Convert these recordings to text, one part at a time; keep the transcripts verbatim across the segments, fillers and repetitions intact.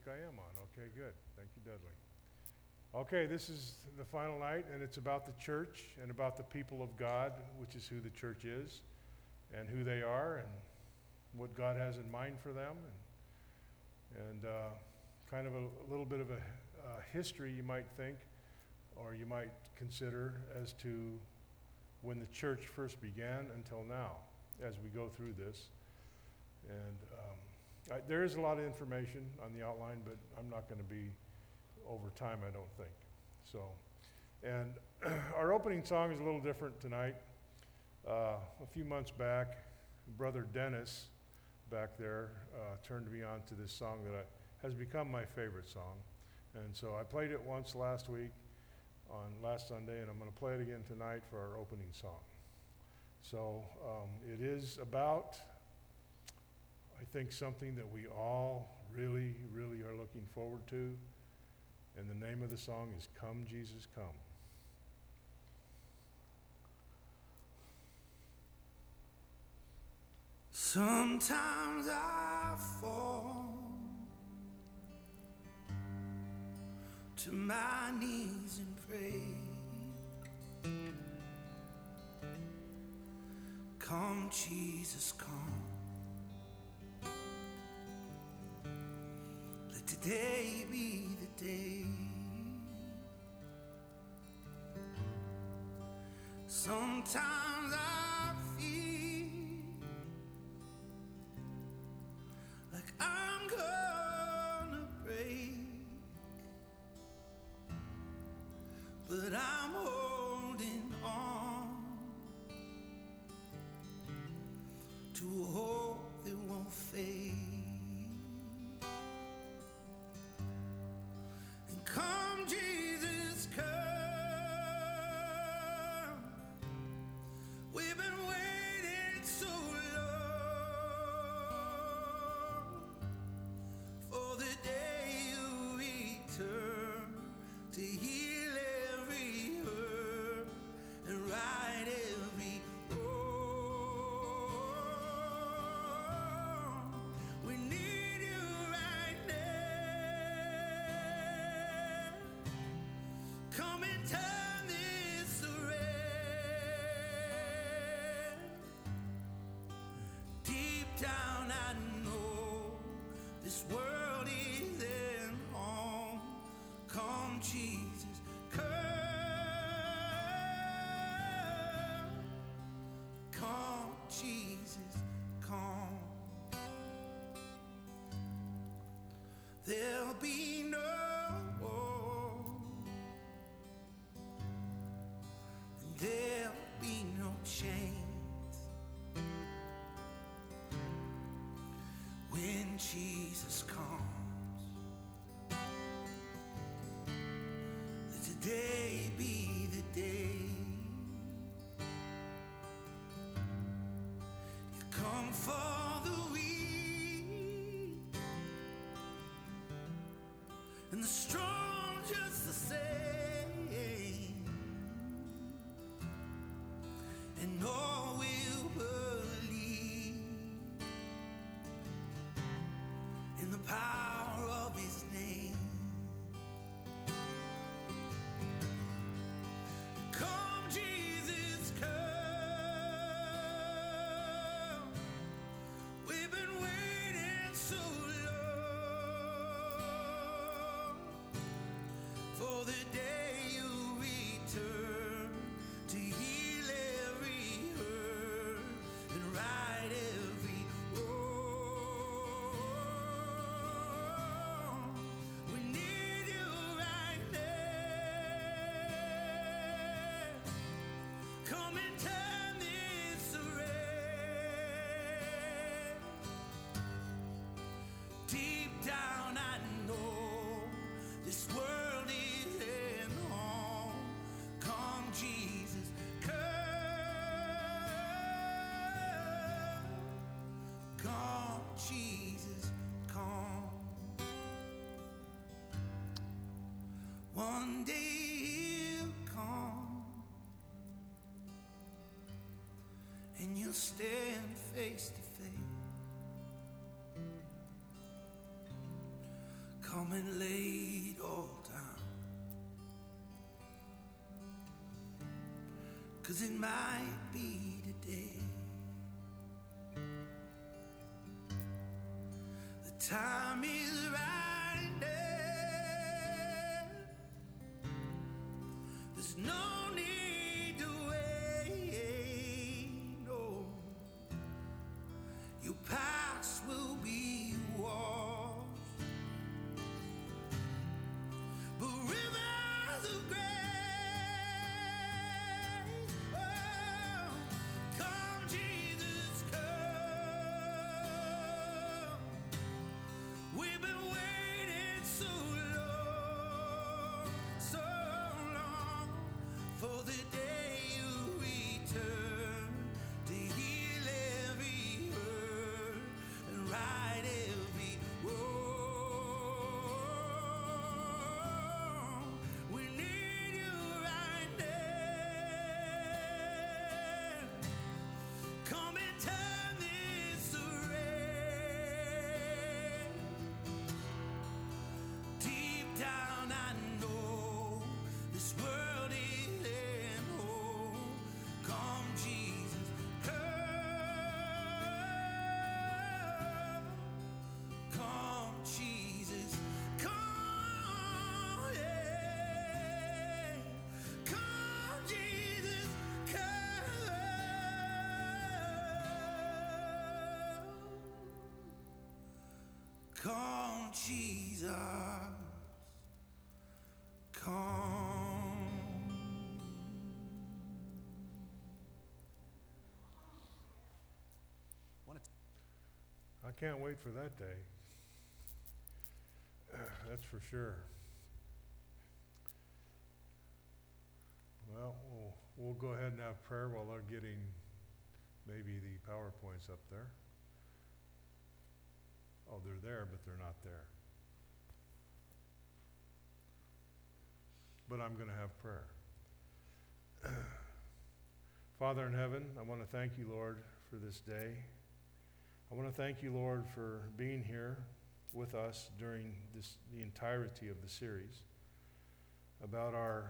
think I am on. Okay, good. Thank you, Dudley. Okay, this is the final night, and it's about the church and about the people of God, which is who the church is, and who they are, and what God has in mind for them, and, and uh, kind of a, a little bit of a uh, history, you might think, or you might consider, as to when the church first began until now, as we go through this. And um, I, there is a lot of information on the outline, but I'm not going to be over time, I don't think. So, and our opening song is a little different tonight. Uh, a few months back, Brother Dennis back there uh, turned me on to this song that I, has become my favorite song. And so I played it once last week, on last Sunday, and I'm going to play it again tonight for our opening song. So um, it is about, I think, something that we all really, really are looking forward to. And the name of the song is Come, Jesus, Come. Sometimes I fall to my knees and pray. Come, Jesus, come. Let today be the day. Sometimes I feel like I'm gonna break, but I'm holding on to a hope that won't fade. And come, Jesus, come. We've been waiting so long for the day you return to heal every hurt and right every wrong. We need you right now. Come and turn this around. Deep down I know this world isn't home. Come, Jesus, come. Come, Jesus, come. There'll be no war, and there'll be no chains when Jesus comes. Let today be the day. You come for the weak and the strong just the same, and all will believe in the power of his name. Come, Jesus, come. We've been waiting so long for the day you return to heal every hurt and right every wrong. We need you right now. Come and turn this around. Deep down I know this world isn't home. Come, Jesus, come. Come, Jesus, come. One day he'll come and you'll stand face to face. come and lay it all down. 'Cause it might be today. The time is right now. There's no need to wait. No, your past will be washed. But rivers of grace, oh, come Jesus, come. We've been waiting so long, so long for the day you return to heal every hurt and right every wrong. We need you right now. Come and turn this around. Deep down I know this world isn't home. Come Jesus, come. Come Jesus, come. Yeah. Come Jesus, come. Come Jesus, come. I can't wait for that day. That's for sure. Well, well, we'll go ahead and have prayer while they're getting maybe the PowerPoints up there. Oh, they're there, but they're not there. But I'm going to have prayer. Father in heaven, I want to thank you, Lord, for this day. I want to thank you, Lord, for being here with us during this, the entirety of the series about our,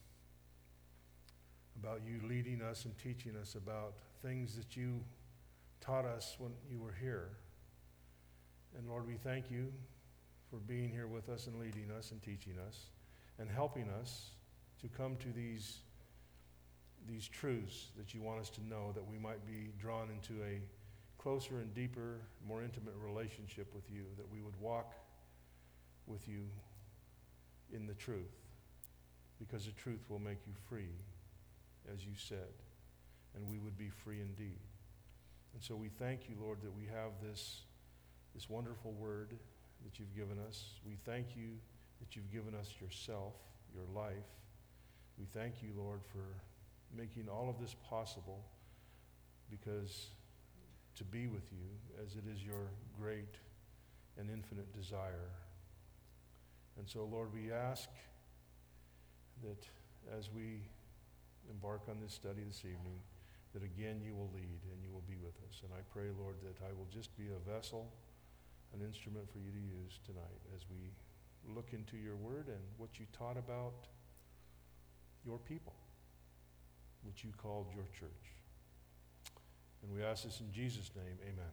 about you leading us and teaching us about things that you taught us when you were here. And Lord, we thank you for being here with us and leading us and teaching us and helping us to come to these, these truths that you want us to know, that we might be drawn into a closer and deeper, more intimate relationship with you, that we would walk with you in the truth, because the truth will make you free, as you said, and we would be free indeed. And so we thank you, Lord, that we have this, this wonderful word that you've given us. We thank you that you've given us yourself, your life. We thank you, Lord, for making all of this possible, because to be with you, as it is your great and infinite desire. And so, Lord, we ask that as we embark on this study this evening, that again you will lead and you will be with us. And I pray, Lord, that I will just be a vessel, an instrument for you to use tonight as we look into your word and what you taught about your people, which you called your church. And we ask this in Jesus' name, amen.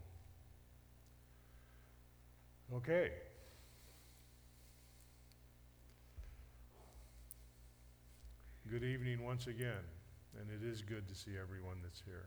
Okay. Good evening once again, and it is good to see everyone that's here.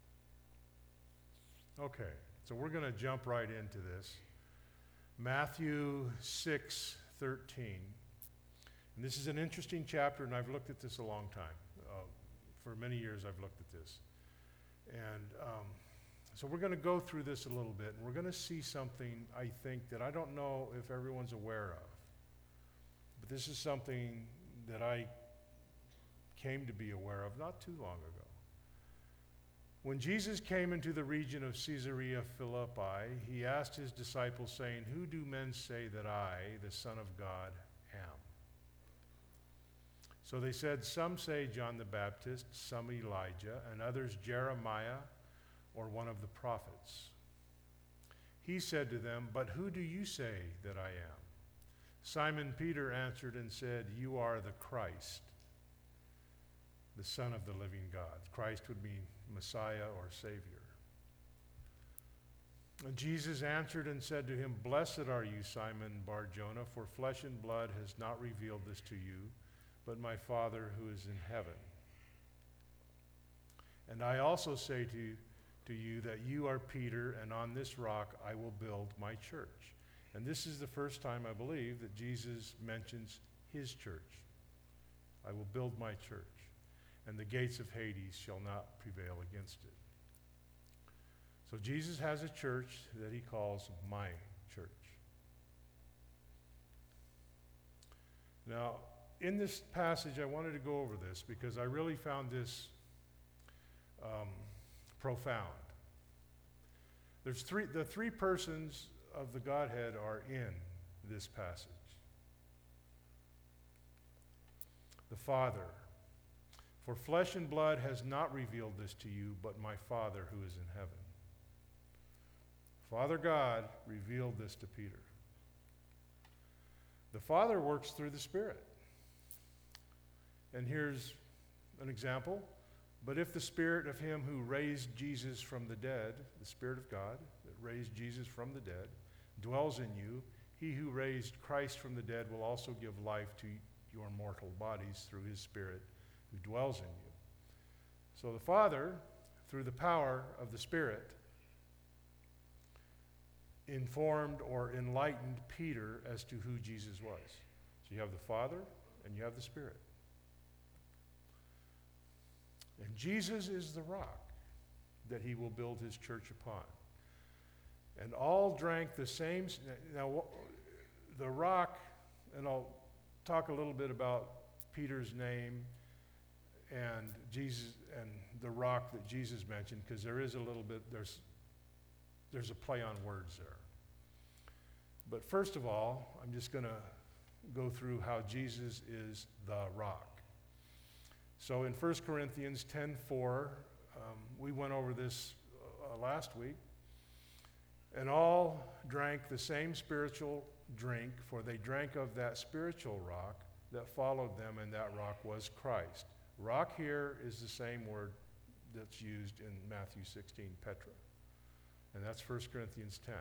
Okay, so we're going to jump right into this. Matthew six thirteen. And this is an interesting chapter, and I've looked at this a long time. Uh, for many years I've looked at this. And um, so we're going to go through this a little bit, and we're going to see something, I think, that I don't know if everyone's aware of. But this is something that I came to be aware of not too long ago. When Jesus came into the region of Caesarea Philippi, he asked his disciples, saying, "Who do men say that I, the Son of God, am?" So they said, "Some say John the Baptist, some Elijah, and others Jeremiah or one of the prophets." He said to them, "But who do you say that I am?" Simon Peter answered and said, "You are the Christ, the Son of the living God." Christ would mean Messiah or Savior. And Jesus answered and said to him, "Blessed are you, Simon Bar-Jonah, for flesh and blood has not revealed this to you, but my Father who is in heaven. And I also say to you, to you that you are Peter, and on this rock I will build my church." And this is the first time, I believe, that Jesus mentions his church. "I will build my church, and the gates of Hades shall not prevail against it." So Jesus has a church that he calls my church. Now, in this passage, I wanted to go over this because I really found this um, profound. There's three, the three persons of the Godhead are in this passage. The Father, "For flesh and blood has not revealed this to you, but my Father who is in heaven." Father God revealed this to Peter. The Father works through the Spirit. And here's an example. "But if the Spirit of him who raised Jesus from the dead," the Spirit of God that raised Jesus from the dead, "dwells in you, he who raised Christ from the dead will also give life to your mortal bodies through his Spirit who dwells in you." So the Father, through the power of the Spirit, informed or enlightened Peter as to who Jesus was. So you have the Father and you have the Spirit. And Jesus is the rock that he will build his church upon. And all drank the same. Now, the rock, and I'll talk a little bit about Peter's name and Jesus and the rock that Jesus mentioned, because there is a little bit, there's, there's a play on words there. But first of all, I'm just going to go through how Jesus is the rock. So in First Corinthians ten four, um, we went over this uh, last week. "And all drank the same spiritual drink, for they drank of that spiritual rock that followed them, and that rock was Christ." Rock here is the same word that's used in Matthew sixteen, Petra. And that's First Corinthians ten.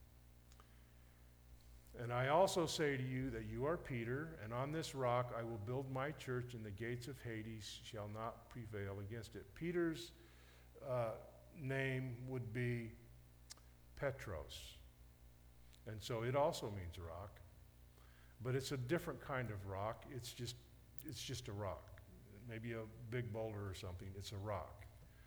"And I also say to you that you are Peter, and on this rock I will build my church, and the gates of Hades shall not prevail against it." Peter's uh, name would be Petros. And so it also means rock. But it's a different kind of rock. It's just, it's just a rock. Maybe a big boulder or something. It's a rock.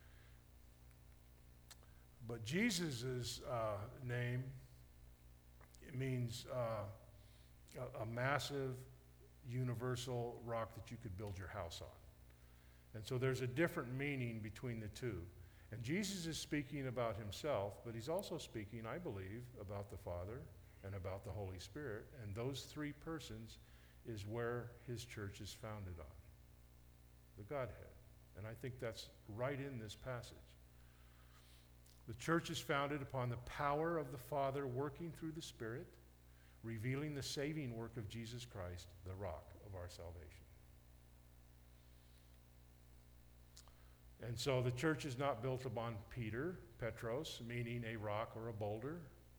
But Jesus' uh, name, it means uh, a, a massive, universal rock that you could build your house on. And so there's a different meaning between the two. And Jesus is speaking about himself, but he's also speaking, I believe, about the Father and about the Holy Spirit. And those three persons is where his church is founded on, the Godhead. And I think that's right in this passage. The church is founded upon the power of the Father working through the Spirit, revealing the saving work of Jesus Christ, the rock of our salvation. And so the church is not built upon Peter, Petros, meaning a rock or a boulder.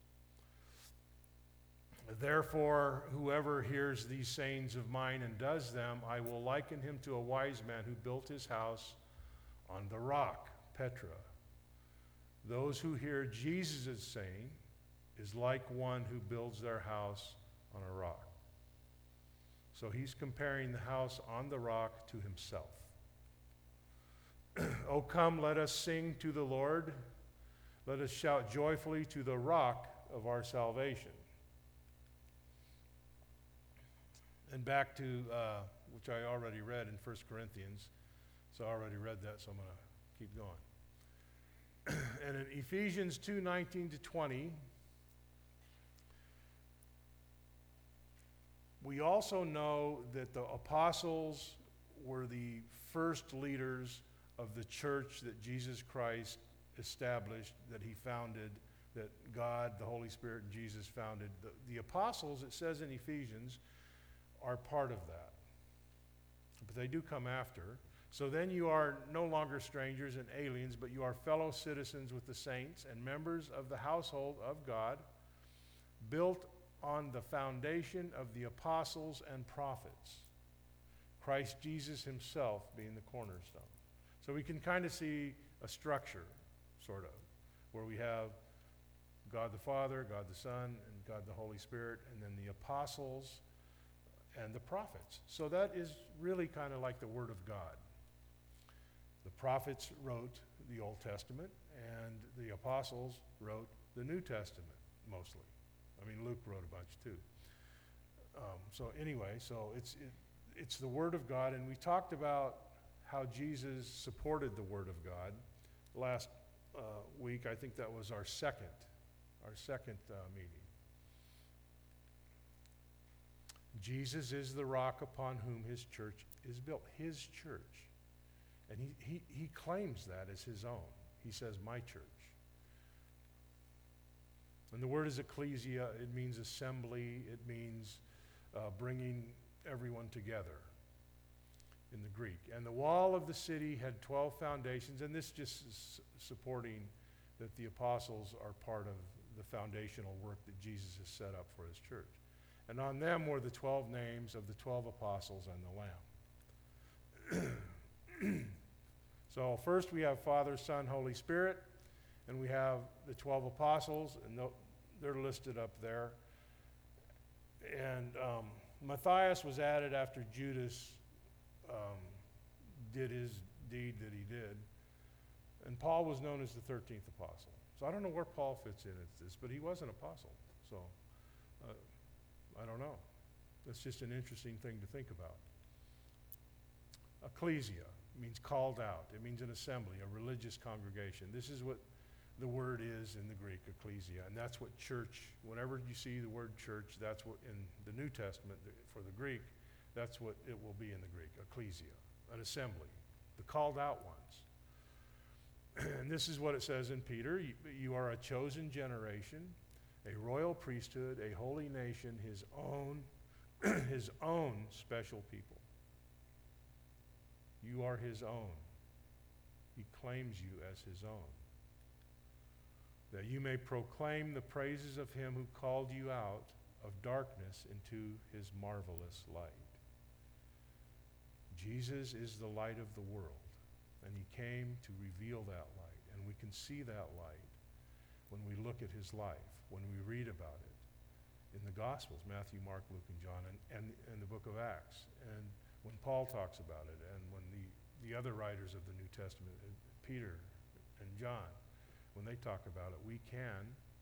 "Therefore, whoever hears these sayings of mine and does them, I will liken him to a wise man who built his house on the rock," Petra. Those who hear Jesus' saying is like one who builds their house on a rock. So he's comparing the house on the rock to himself. "O come, let us sing to the Lord. Let us shout joyfully to the rock of our salvation." And back to, uh, which I already read in First Corinthians. So I already read that, so I'm going to keep going. And in Ephesians two nineteen to twenty, we also know that the apostles were the first leaders of the church that Jesus Christ established, that he founded that God, the Holy Spirit, and Jesus founded. The, the apostles, it says in Ephesians, are part of that. But they do come after. So then you are no longer strangers and aliens, but you are fellow citizens with the saints and members of the household of God, built on the foundation of the apostles and prophets, Christ Jesus himself being the cornerstone. So we can kind of see a structure, sort of, where we have God the Father, God the Son, and God the Holy Spirit, and then the apostles and the prophets. So that is really kind of like the Word of God. The prophets wrote the Old Testament, and the apostles wrote the New Testament, mostly. I mean, Luke wrote a bunch too. Um, so anyway, so it's it, it's the Word of God, and we talked about how Jesus supported the Word of God last uh, week. I think that was our second, our second uh, meeting. Jesus is the rock upon whom his church is built. His church. And he, he, he claims that as his own. He says, my church. And the word is ecclesia. It means assembly. It means uh, bringing everyone together in the Greek. And the wall of the city had twelve foundations, and this just is supporting that the apostles are part of the foundational work that Jesus has set up for his church. And on them were the twelve names of the twelve apostles and the Lamb. So first we have Father, Son, Holy Spirit, and we have the twelve apostles, and they're listed up there. And um, Matthias was added after Judas um, did his deed that he did. And Paul was known as the thirteenth apostle. So I don't know where Paul fits in at this, but he was an apostle. So uh, I don't know. That's just an interesting thing to think about. Ecclesia means called out. It means an assembly, a religious congregation. This is what the word is in the Greek, ecclesia. And that's what church, whenever you see the word church, that's what in the New Testament for the Greek, that's what it will be in the Greek, ecclesia, an assembly, the called out ones. And this is what it says in Peter. You, you are a chosen generation, a royal priesthood, a holy nation, his own, his own special people. You are his own. He claims you as his own. That you may proclaim the praises of him who called you out of darkness into his marvelous light. Jesus is the light of the world, and he came to reveal that light. And we can see that light when we look at his life, when we read about it in the Gospels, Matthew, Mark, Luke, and John, and, and, and the book of Acts, and when Paul talks about it, and when the, the other writers of the New Testament, uh, Peter and John, when they talk about it, we can,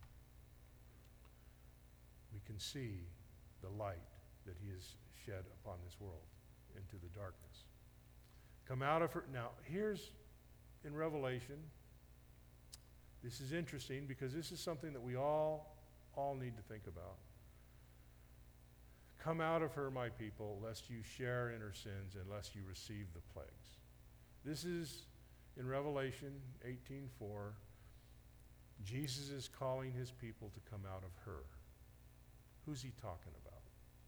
we can see the light that he has shed upon this world into the darkness. Come out of her. Now, here's in Revelation, this is interesting because this is something that we all, all need to think about. Come out of her, my people, lest you share in her sins and lest you receive the plagues. This is in Revelation eighteen four. Jesus is calling his people to come out of her. Who's he talking about?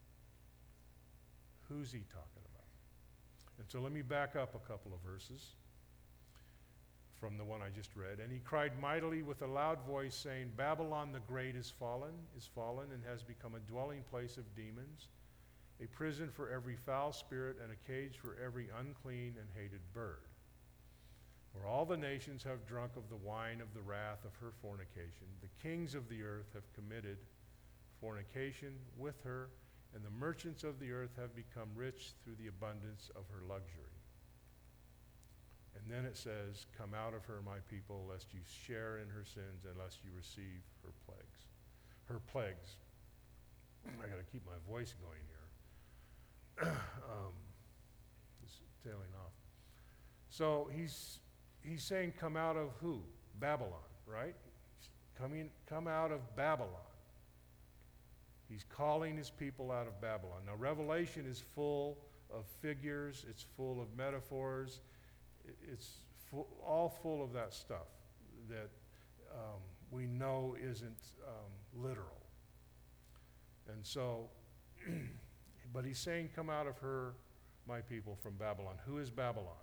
Who's he talking about? And so let me back up a couple of verses from the one I just read. And he cried mightily with a loud voice, saying, Babylon the great is fallen, is fallen, and has become a dwelling place of demons, a prison for every foul spirit, and a cage for every unclean and hated bird. For all the nations have drunk of the wine of the wrath of her fornication. The kings of the earth have committed fornication with her, and the merchants of the earth have become rich through the abundance of her luxury. And then it says, come out of her, my people, lest you share in her sins and lest you receive her plagues. Her plagues. I got to keep my voice going here. um, it's tailing off. So he's he's saying, come out of who? Babylon, right? Coming, come out of Babylon. He's calling his people out of Babylon. Now, Revelation is full of figures. It's full of metaphors. It's full, all full of that stuff that um, we know isn't um, literal. And so, but he's saying, come out of her, my people, from Babylon. Who is Babylon?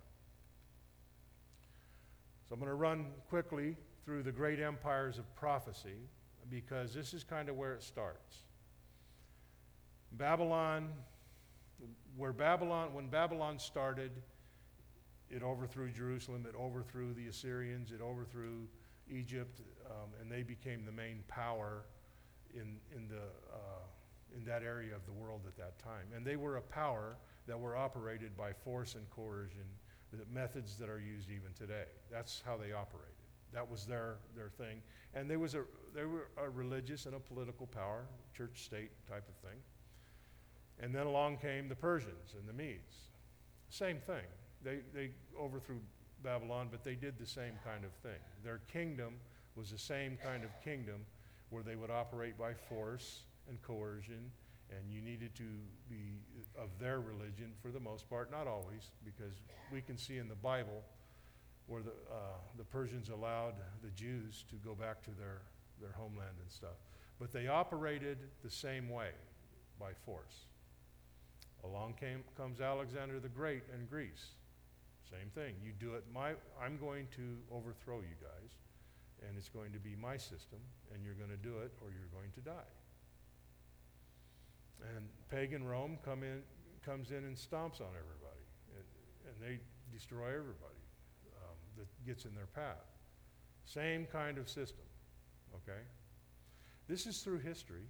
So I'm going to run quickly through the great empires of prophecy, because this is kind of where it starts. Babylon, where Babylon, when Babylon started, it overthrew Jerusalem, it overthrew the Assyrians, it overthrew Egypt, um, and they became the main power in, in, the, uh, in that area of the world at that time. And they were a power that were operated by force and coercion, the methods that are used even today. That's how they operated. That was their, their thing. And there was a, they were a religious and a political power, church-state type of thing. And then along came the Persians and the Medes. Same thing. They, they overthrew Babylon, but they did the same kind of thing. Their kingdom was the same kind of kingdom where they would operate by force and coercion, and you needed to be of their religion for the most part, not always, because we can see in the Bible where the, uh, the Persians allowed the Jews to go back to their, their homeland and stuff. But they operated the same way, by force. Along came, comes Alexander the Great in Greece. Same thing. You do it my, I'm going to overthrow you guys, and it's going to be my system, and you're going to do it or you're going to die. And pagan Rome come in, comes in and stomps on everybody, and, and they destroy everybody um, that gets in their path. Same kind of system, okay? This is through history.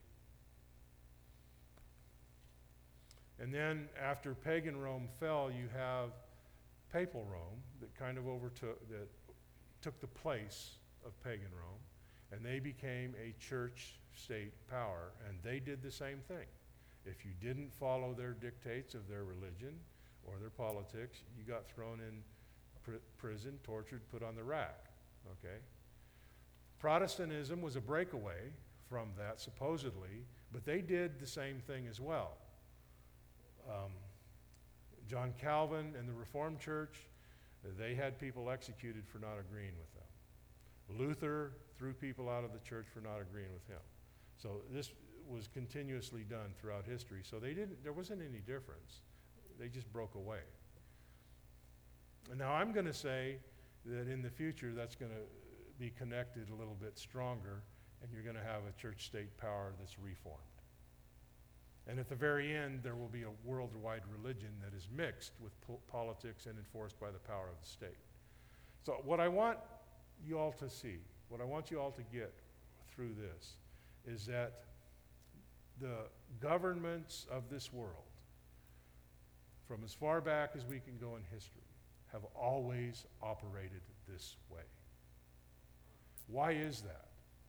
And then after pagan Rome fell, you have papal Rome that kind of overtook, that took the place of pagan Rome, and they became a church-state power, and they did the same thing. If you didn't follow their dictates of their religion or their politics, you got thrown in pr- prison, tortured, put on the rack, okay? Protestantism was a breakaway from that, supposedly, but they did the same thing as well. Um, John Calvin and the Reformed Church, they had people executed for not agreeing with them. Luther threw people out of the church for not agreeing with him. So this was continuously done throughout history. So they didn't, there wasn't any difference. They just broke away. And now I'm going to say that in the future that's going to be connected a little bit stronger, and you're going to have a church-state power that's reformed. And at the very end, there will be a worldwide religion that is mixed with po- politics and enforced by the power of the state. So what I want you all to see, what I want you all to get through this, is that the governments of this world, from as far back as we can go in history, have always operated this way. Why is that?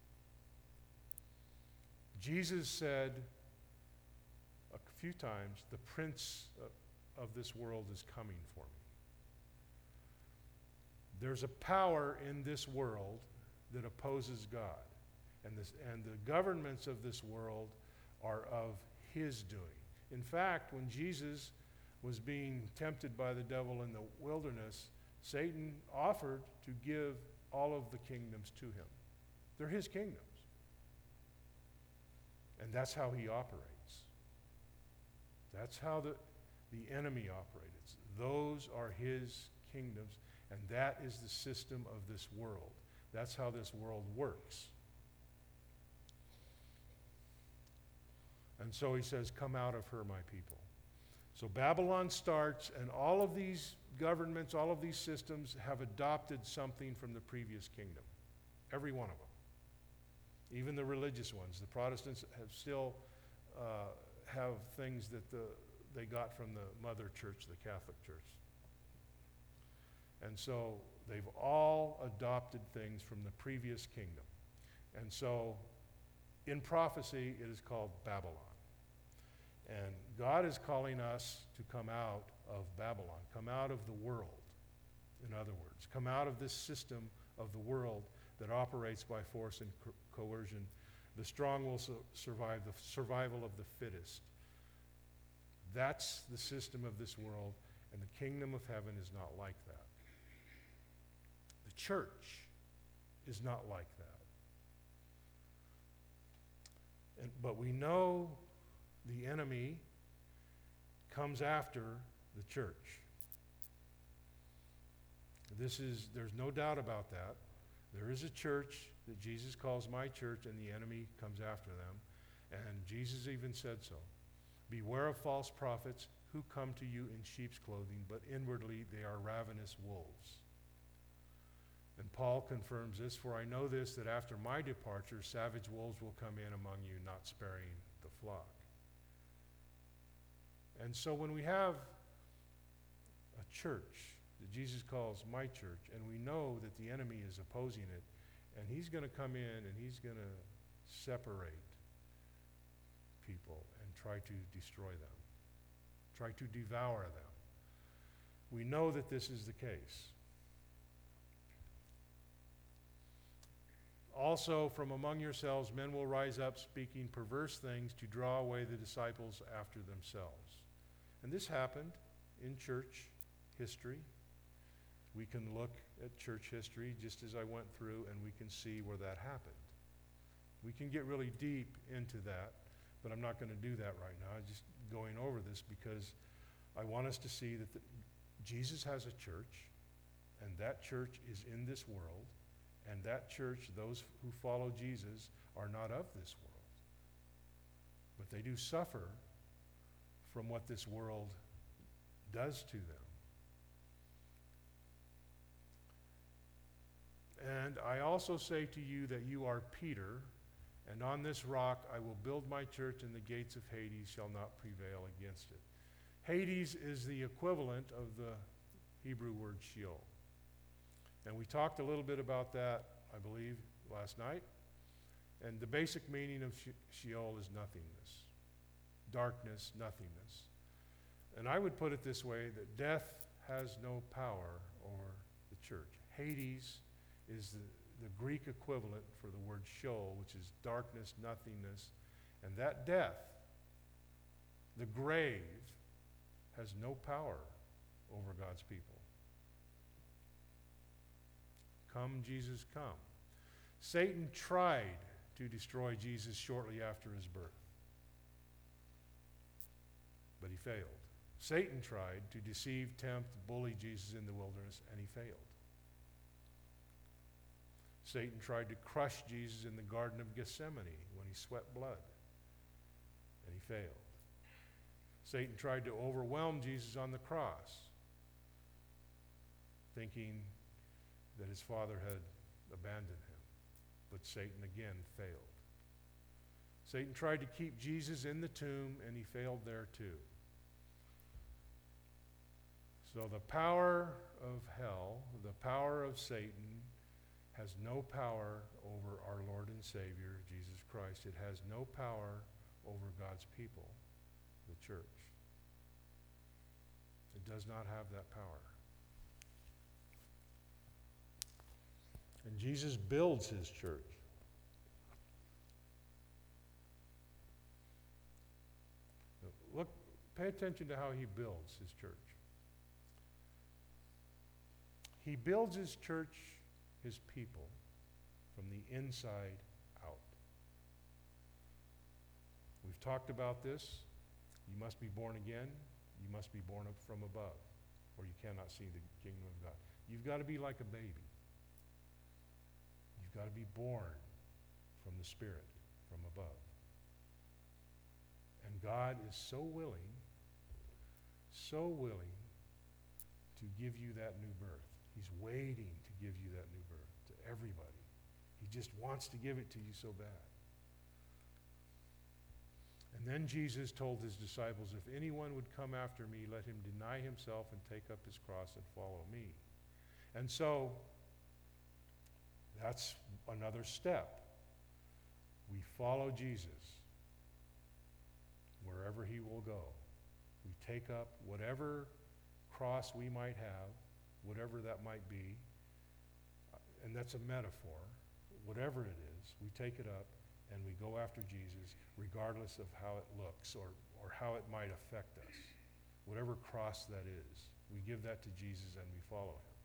Jesus said a few times, the prince of this world is coming for me. There's a power in this world that opposes God. And, this, and the governments of this world are of his doing. In fact, when Jesus was being tempted by the devil in the wilderness, Satan offered to give all of the kingdoms to him. They're his kingdoms. And that's how he operates. That's how the, the enemy operates. Those are his kingdoms, and that is the system of this world. That's how this world works. And so he says, come out of her, my people. So Babylon starts, and all of these governments, all of these systems have adopted something from the previous kingdom. Every one of them. Even the religious ones. The Protestants have still uh, have things that the, they got from the mother church, the Catholic Church. And so they've all adopted things from the previous kingdom. And so in prophecy, it is called Babylon. And God is calling us to come out of Babylon, come out of the world, in other words. Come out of this system of the world that operates by force and co- coercion. The strong will su- survive, the survival of the fittest. That's the system of this world, and the kingdom of heaven is not like that. The church is not like that. And, but we know the enemy comes after the church. This is, there's no doubt about that. There is a church that Jesus calls my church, and the enemy comes after them. And Jesus even said so. Beware of false prophets who come to you in sheep's clothing, but inwardly they are ravenous wolves. And Paul confirms this, for I know this, that after my departure, savage wolves will come in among you, not sparing the flock. And so when we have a church that Jesus calls my church, and we know that the enemy is opposing it, and he's going to come in and he's going to separate people and try to destroy them, try to devour them. We know that this is the case. Also, from among yourselves, men will rise up speaking perverse things to draw away the disciples after themselves. And this happened in church history. We can look at church history just as I went through, and we can see where that happened. We can get really deep into that, but I'm not going to do that right now. I'm just going over this because I want us to see that the, Jesus has a church, and that church is in this world, and that church, those who follow Jesus, are not of this world. But they do suffer from what this world does to them. And I also say to you that you are Peter, and on this rock I will build my church, and the gates of Hades shall not prevail against it. Hades is the equivalent of the Hebrew word Sheol. And we talked a little bit about that, I believe, last night. And the basic meaning of Sheol is nothingness, darkness, nothingness. And I would put it this way, that death has no power over the church. Hades is the, the Greek equivalent for the word Sheol, which is darkness, nothingness. And that death, the grave, has no power over God's people. Come, Jesus, come. Satan tried to destroy Jesus shortly after his birth, but he failed. Satan tried to deceive, tempt, bully Jesus in the wilderness, and he failed. Satan tried to crush Jesus in the Garden of Gethsemane when he sweat blood, and he failed. Satan tried to overwhelm Jesus on the cross, thinking that his Father had abandoned him. But Satan again failed. Satan tried to keep Jesus in the tomb, and he failed there too. So the power of hell, the power of Satan, has no power over our Lord and Savior, Jesus Christ. It has no power over God's people, the church. It does not have that power. And Jesus builds his church. Look, pay attention to how he builds his church. He builds his church, his people, from the inside out. We've talked about this. You must be born again. You must be born up from above, or you cannot see the kingdom of God. You've got to be like a baby. You've got to be born from the Spirit, from above. And God is so willing, so willing to give you that new birth. He's waiting to give you that new birth to everybody. He just wants to give it to you so bad. And then Jesus told his disciples, if anyone would come after me, let him deny himself and take up his cross and follow me. And so, that's another step. We follow Jesus wherever he will go. We take up whatever cross we might have, whatever that might be, and that's a metaphor. Whatever it is, we take it up and we go after Jesus regardless of how it looks or, or how it might affect us. Whatever cross that is, we give that to Jesus and we follow him.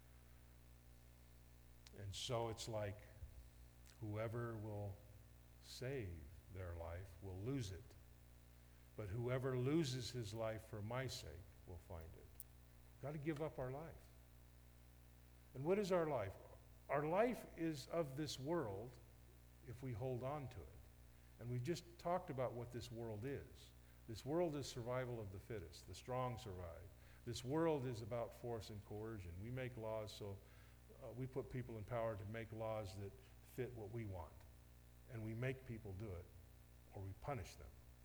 And so it's like whoever will save their life will lose it. But whoever loses his life for my sake will find it. We've got to give up our life. And what is our life? Our life is of this world if we hold on to it. And we've just talked about what this world is. This world is survival of the fittest. The strong survive. This world is about force and coercion. We make laws so uh, we put people in power to make laws that fit what we want. And we make people do it, or we punish them.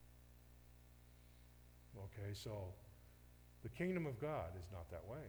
Okay, so the kingdom of God is not that way.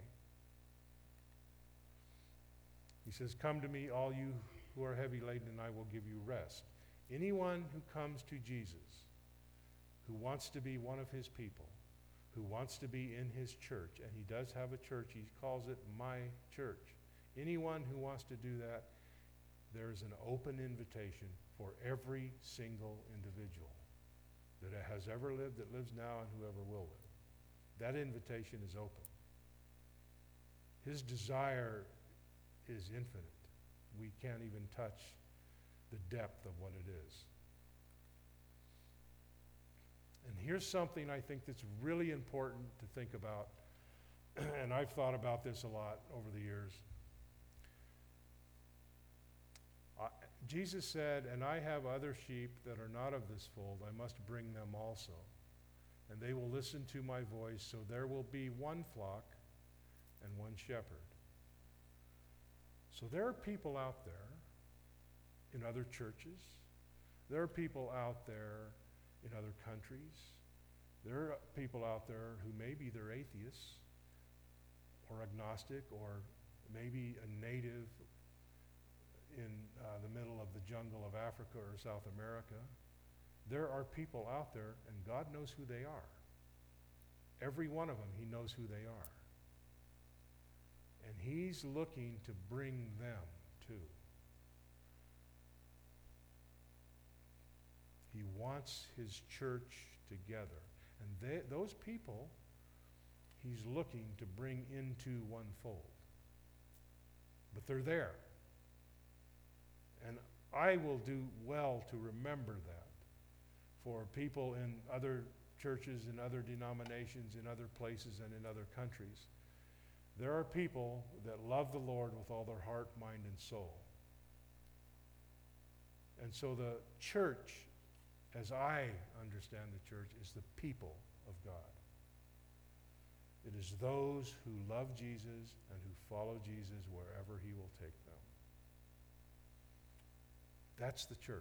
He says, "Come to me, all you who are heavy laden, and I will give you rest." Anyone who comes to Jesus, who wants to be one of his people, who wants to be in his church, and he does have a church, he calls it my church. Anyone who wants to do that, there's an open invitation for every single individual that has ever lived, that lives now, and whoever will live. That invitation is open. His desire is infinite. We can't even touch the depth of what it is. And here's something I think that's really important to think about, and I've thought about this a lot over the years. Uh, Jesus said, "And I have other sheep that are not of this fold. I must bring them also. And they will listen to my voice, so there will be one flock and one shepherd." So there are people out there in other churches. There are people out there in other countries. There are people out there who maybe they're atheists or agnostic or maybe a native in uh, the middle of the jungle of Africa or South America. There are people out there, and God knows who they are. Every one of them, he knows who they are. And he's looking to bring them too. He wants his church together. And they, those people, he's looking to bring into one fold. But they're there. And I will do well to remember that for people in other churches, in other denominations, in other places, and in other countries. There are people that love the Lord with all their heart, mind, and soul. And so the church, as I understand the church, is the people of God. It is those who love Jesus and who follow Jesus wherever he will take them. That's the church.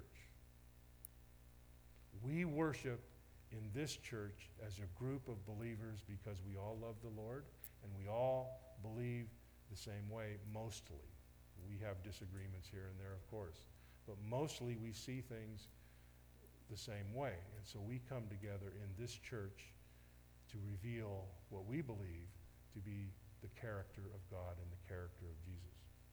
We worship in this church as a group of believers because we all love the Lord and we all believe the same way, mostly. We have disagreements here and there, of course. But mostly we see things the same way. And so we come together in this church to reveal what we believe to be the character of God and the character of Jesus.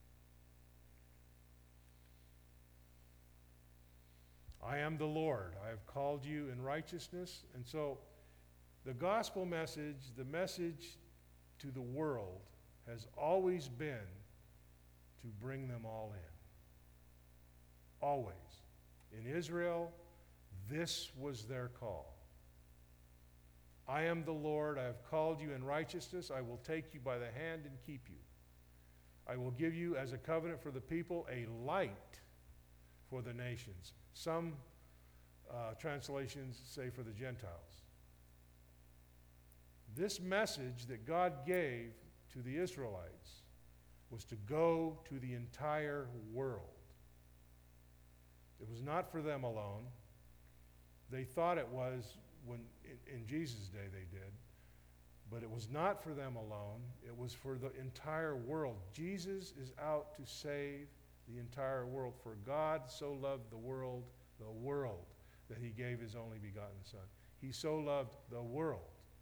I am the Lord. I have called you in righteousness. And so the gospel message, the message to the world, has always been to bring them all in. Always. In Israel, this was their call. I am the Lord. I have called you in righteousness. I will take you by the hand and keep you. I will give you as a covenant for the people a light for the nations. Some uh, translations say for the Gentiles. This message that God gave to the Israelites was to go to the entire world. It was not for them alone. They thought it was when in, in Jesus' day they did, but it was not for them alone. It was for the entire world. Jesus is out to save the entire world. For God so loved the world, the world, that he gave his only begotten Son. He so loved the world.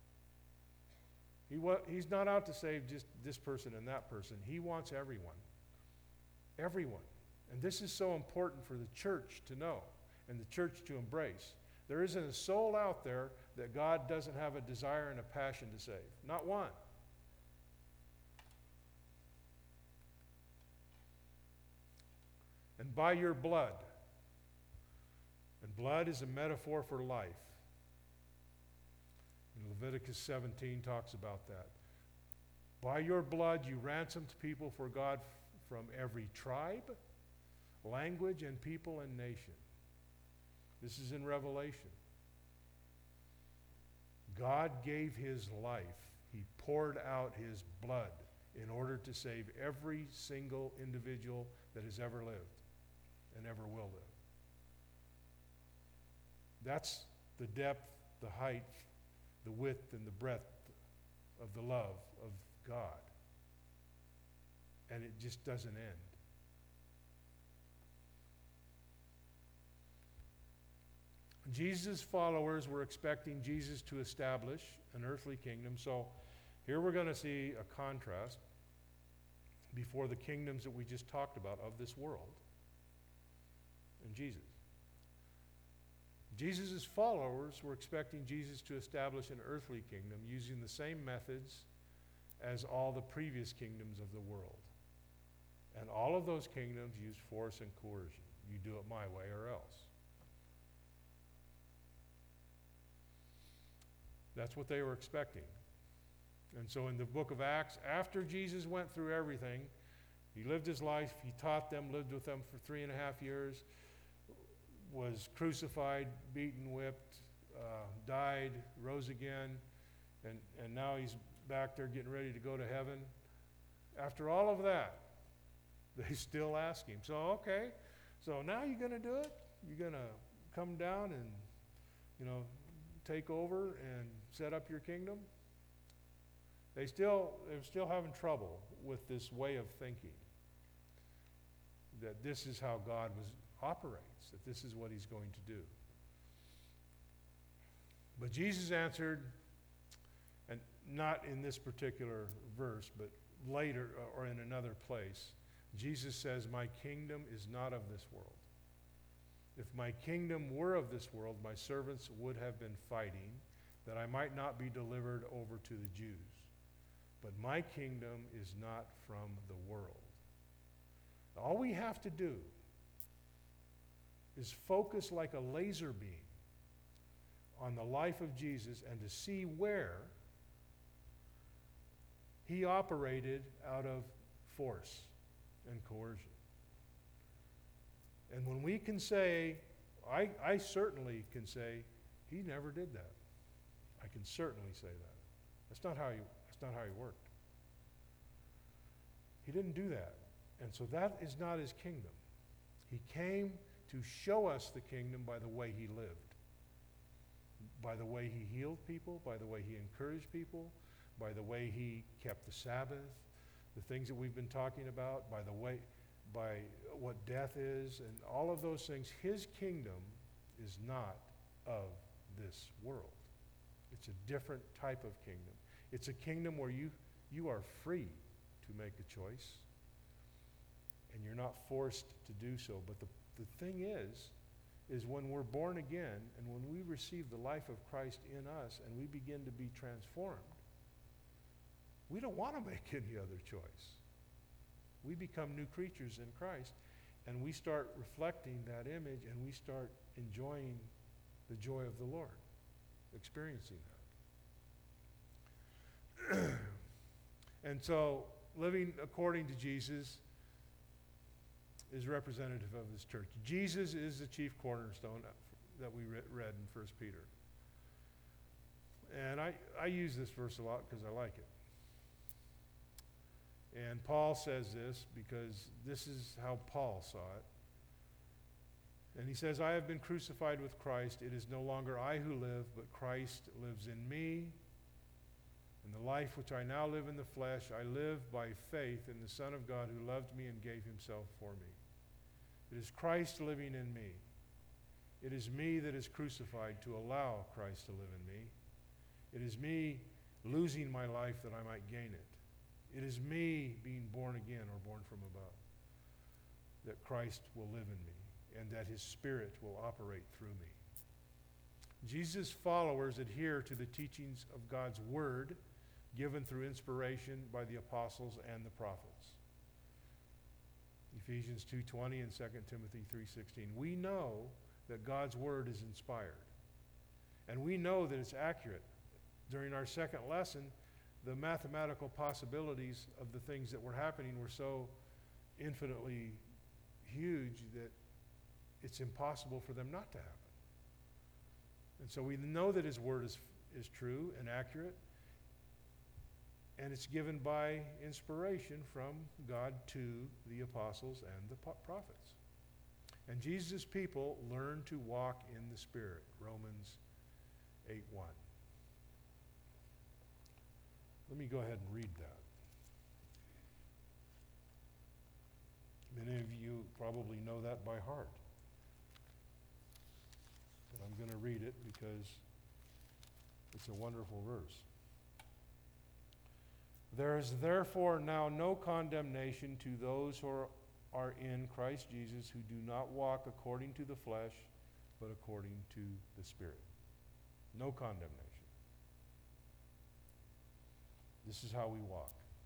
He wa- he's not out to save just this person and that person. He wants everyone. Everyone. And this is so important for the church to know and the church to embrace. There isn't a soul out there that God doesn't have a desire and a passion to save. Not one. And by your blood, And blood is a metaphor for life. And Leviticus seventeen talks about that. By your blood you ransomed people for God f- from every tribe, language, and people and nation. This is in Revelation. God gave his life. He poured out his blood in order to save every single individual that has ever lived and ever will live. That's the depth, the height, the width, and the breadth of the love of God. And it just doesn't end. Jesus' followers were expecting Jesus to establish an earthly kingdom. So here we're going to see a contrast before the kingdoms that we just talked about of this world and Jesus. Jesus' followers were expecting Jesus to establish an earthly kingdom using the same methods as all the previous kingdoms of the world. And all of those kingdoms use force and coercion. You do it my way or else. That's what they were expecting. And so in the book of Acts, after Jesus went through everything, he lived his life, he taught them, lived with them for three and a half years, was crucified, beaten, whipped, uh, died, rose again, and, and now he's back there getting ready to go to heaven. After all of that, they still ask him, so okay, so now you're going to do it? You're going to come down and, you know, take over and set up your kingdom? They still, they're still having trouble with this way of thinking, that this is how God was, operates, that this is what he's going to do. But Jesus answered, and not in this particular verse, but later or in another place, Jesus says, my kingdom is not of this world. If my kingdom were of this world, my servants would have been fighting, that I might not be delivered over to the Jews. But my kingdom is not from the world. All we have to do is focus like a laser beam on the life of Jesus and to see where he operated out of force and coercion. And when we can say, I, I certainly can say, he never did that. I can certainly say that. That's not how he, that's not how he worked. He didn't do that. And so that is not his kingdom. He came to show us the kingdom by the way he lived, by the way he healed people, by the way he encouraged people, by the way he kept the Sabbath, the things that we've been talking about, by the way, by what death is, and all of those things. His kingdom is not of this world. It's a different type of kingdom. It's a kingdom where you, you are free to make a choice, and you're not forced to do so. But the, the thing is, is when we're born again, and when we receive the life of Christ in us, and we begin to be transformed, we don't want to make any other choice. We become new creatures in Christ, and we start reflecting that image, and we start enjoying the joy of the Lord, experiencing that. And so, living according to Jesus is representative of this church. Jesus is the chief cornerstone that we re- read in First Peter. And I, I use this verse a lot because I like it. And Paul says this because this is how Paul saw it. And he says, I have been crucified with Christ. It is no longer I who live, but Christ lives in me. And the life which I now live in the flesh, I live by faith in the Son of God who loved me and gave himself for me. It is Christ living in me. It is me that is crucified to allow Christ to live in me. It is me losing my life that I might gain it. It is me being born again or born from above, that Christ will live in me and that his Spirit will operate through me. Jesus' followers adhere to the teachings of God's Word given through inspiration by the apostles and the prophets. Ephesians two twenty and Second Timothy three sixteen. We know that God's Word is inspired. And we know that it's accurate. During our second lesson, the mathematical possibilities of the things that were happening were so infinitely huge that it's impossible for them not to happen. And so we know that His Word is, is true and accurate, and it's given by inspiration from God to the apostles and the po- prophets. And Jesus' people learn to walk in the Spirit, Romans eight one. Let me go ahead and read that. Many of you probably know that by heart. But I'm going to read it because it's a wonderful verse. There is therefore now no condemnation to those who are, are in Christ Jesus, who do not walk according to the flesh, but according to the Spirit. No condemnation. This is how we walk.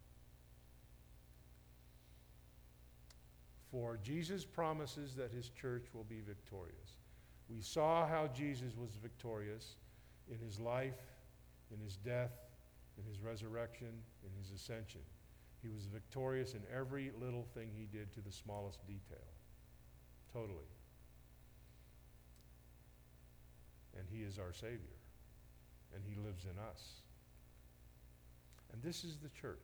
For Jesus promises that His church will be victorious. We saw how Jesus was victorious in His life, in His death, in His resurrection, in His ascension. He was victorious in every little thing He did to the smallest detail. Totally. And He is our Savior. And He lives in us. And this is the church.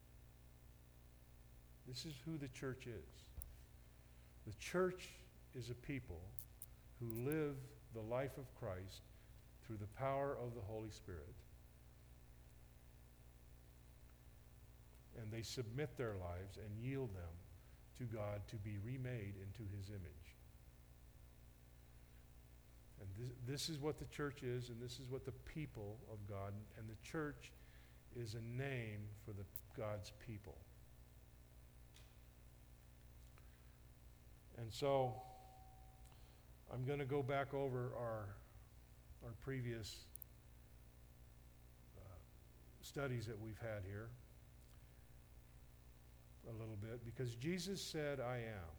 This is who the church is. The church is a people who live the life of Christ through the power of the Holy Spirit. And they submit their lives and yield them to God to be remade into His image. And this, this is what the church is, and this is what the people of God, and the church is a name for the God's people. And so I'm going to go back over our our previous uh, studies that we've had here a little bit, because Jesus said, I am.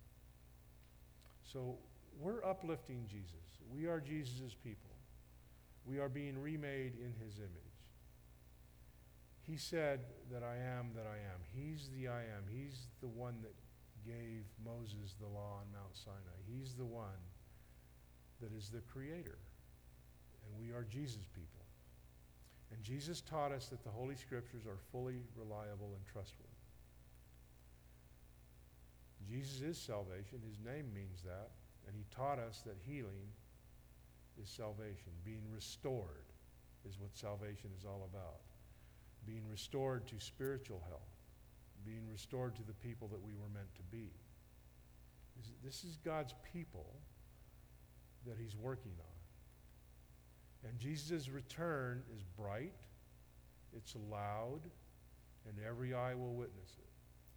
So we're uplifting Jesus. We are Jesus' people. We are being remade in His image. He said that I am that I am. He's the I am. He's the one that gave Moses the law on Mount Sinai. He's the one that is the creator. And we are Jesus' people. And Jesus taught us that the Holy Scriptures are fully reliable and trustworthy. Jesus is salvation. His name means that. And He taught us that healing is salvation. Being restored is what salvation is all about. Being restored to spiritual health. Being restored to the people that we were meant to be. This, this is God's people that He's working on. And Jesus' return is bright, it's loud, and every eye will witness it.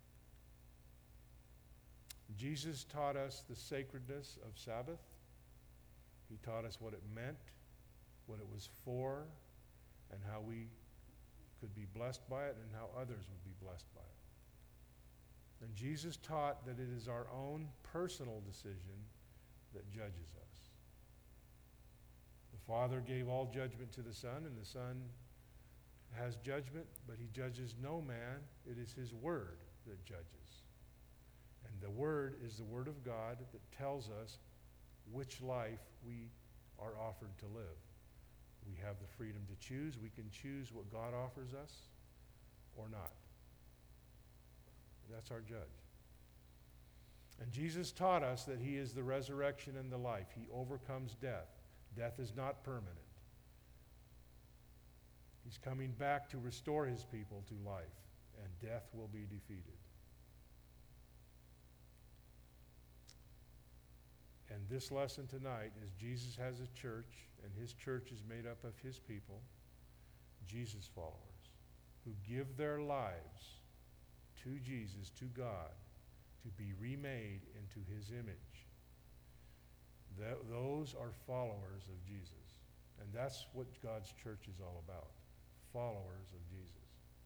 Jesus taught us the sacredness of Sabbath. He taught us what it meant, what it was for, and how we could be blessed by it and how others would be blessed by it. And Jesus taught that it is our own personal decision that judges us. The Father gave all judgment to the Son, and the Son has judgment, but He judges no man. It is His Word that judges. And the Word is the Word of God that tells us which life we are offered to live. We have the freedom to choose. We can choose what God offers us or not. That's our judge. And Jesus taught us that He is the resurrection and the life. He overcomes death. Death is not permanent. He's coming back to restore His people to life, and death will be defeated. And this lesson tonight is Jesus has a church, and His church is made up of His people, Jesus followers, who give their lives to Jesus, to God, to be remade into His image. Th- those are followers of Jesus. And that's what God's church is all about, followers of Jesus.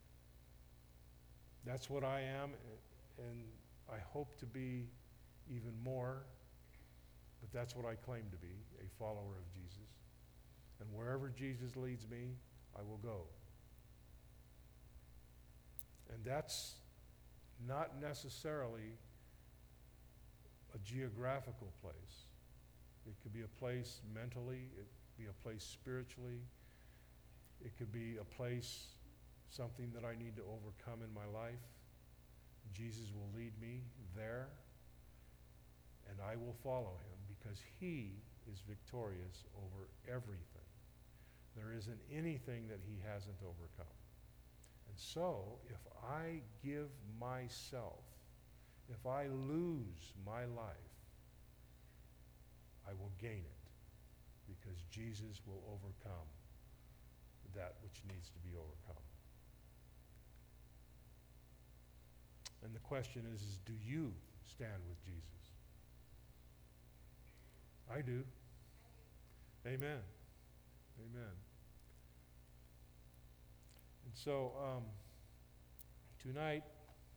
That's what I am, and I hope to be even more, but that's what I claim to be, a follower of Jesus. And wherever Jesus leads me, I will go. And that's not necessarily a geographical place. It could be a place mentally, it could be a place spiritually, it could be a place, something that I need to overcome in my life. Jesus will lead me there, and I will follow him because he is victorious over everything. There isn't anything that he hasn't overcome. And so, if I give myself, if I lose my life, I will gain it because Jesus will overcome that which needs to be overcome. And the question is, is do you stand with Jesus? I do. Amen. Amen. And so, um, tonight,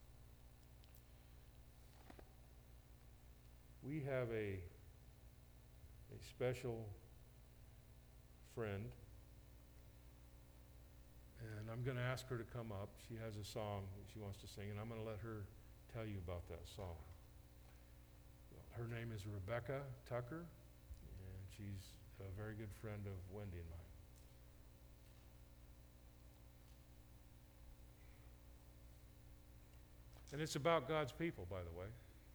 we have a, a special friend, and I'm going to ask her to come up. She has a song that she wants to sing, and I'm going to let her tell you about that song. Her name is Rebecca Tucker, and she's a very good friend of Wendy and mine. And it's about God's people, by the way.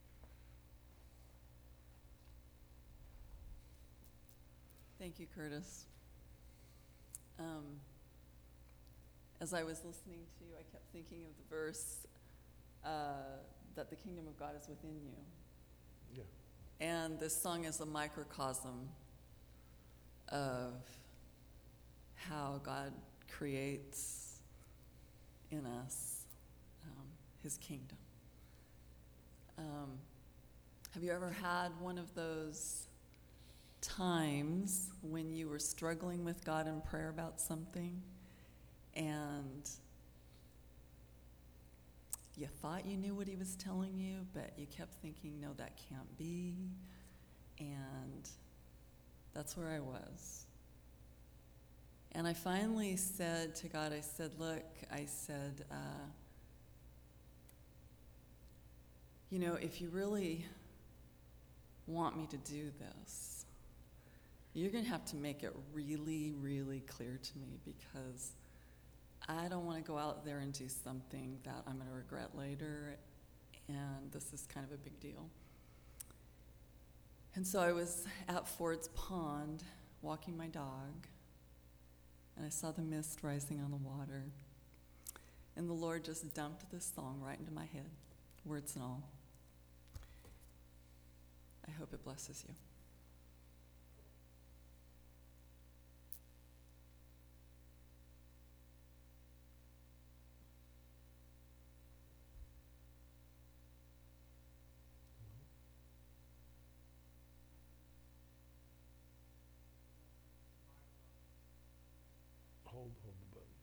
Thank you, Curtis. Um, as I was listening to you, I kept thinking of the verse uh, that the kingdom of God is within you. Yeah. And this song is a microcosm of how God creates in us um, his kingdom. Um, have you ever had one of those times when you were struggling with God in prayer about something and you thought you knew what he was telling you, but you kept thinking, no, that can't be? And that's where I was. And I finally said to God, I said, look, I said, uh, you know, if you really want me to do this, you're going to have to make it really, really clear to me, because I don't want to go out there and do something that I'm going to regret later, and this is kind of a big deal. And so I was at Ford's Pond walking my dog, and I saw the mist rising on the water, and the Lord just dumped this song right into my head, words and all. I hope it blesses you. Hold, hold the button.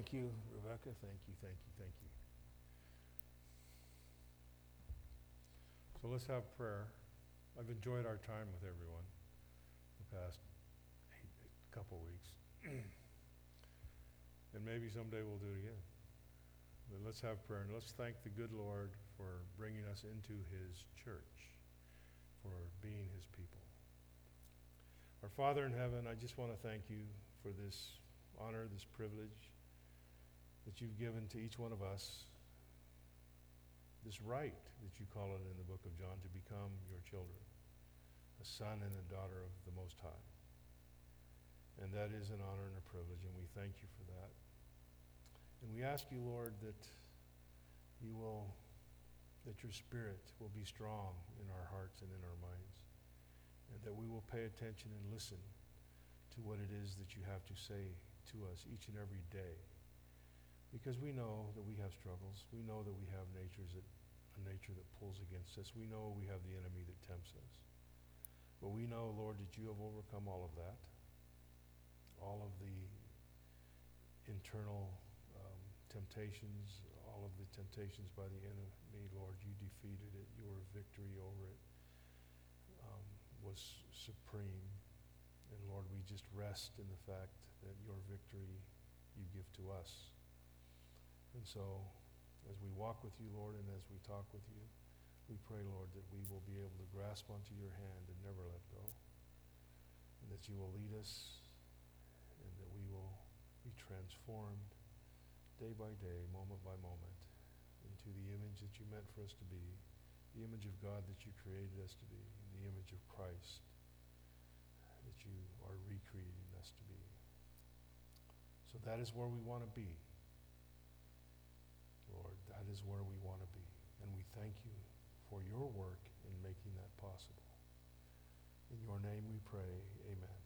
Thank you, Rebecca. Thank you, thank you, thank you. So let's have prayer. I've enjoyed our time with everyone the past eight, couple weeks. And maybe someday we'll do it again. But let's have prayer, and let's thank the good Lord for bringing us into his church, for being his people. Our Father in heaven, I just want to thank you for this honor, this privilege that you've given to each one of us, this right that you call it in the book of John, to become your children, a son and a daughter of the Most High. And that is an honor and a privilege, and we thank you for that. And we ask you, Lord, that you will, that your Spirit will be strong in our hearts and in our minds, and that we will pay attention and listen to what it is that you have to say to us each and every day. Because we know that we have struggles. We know that we have natures that, a nature that pulls against us. We know we have the enemy that tempts us. But we know, Lord, that you have overcome all of that, all of the internal um, temptations, all of the temptations by the enemy, Lord, you defeated it. Your victory over it um, was supreme. And Lord, we just rest in the fact that your victory you give to us. And so, as we walk with you, Lord, and as we talk with you, we pray, Lord, that we will be able to grasp onto your hand and never let go, and that you will lead us, and that we will be transformed day by day, moment by moment, into the image that you meant for us to be, the image of God that you created us to be, the image of Christ that you are recreating us to be. So that is where we want to be. Lord, that is where we want to be. And we thank you for your work in making that possible. In your name we pray, amen.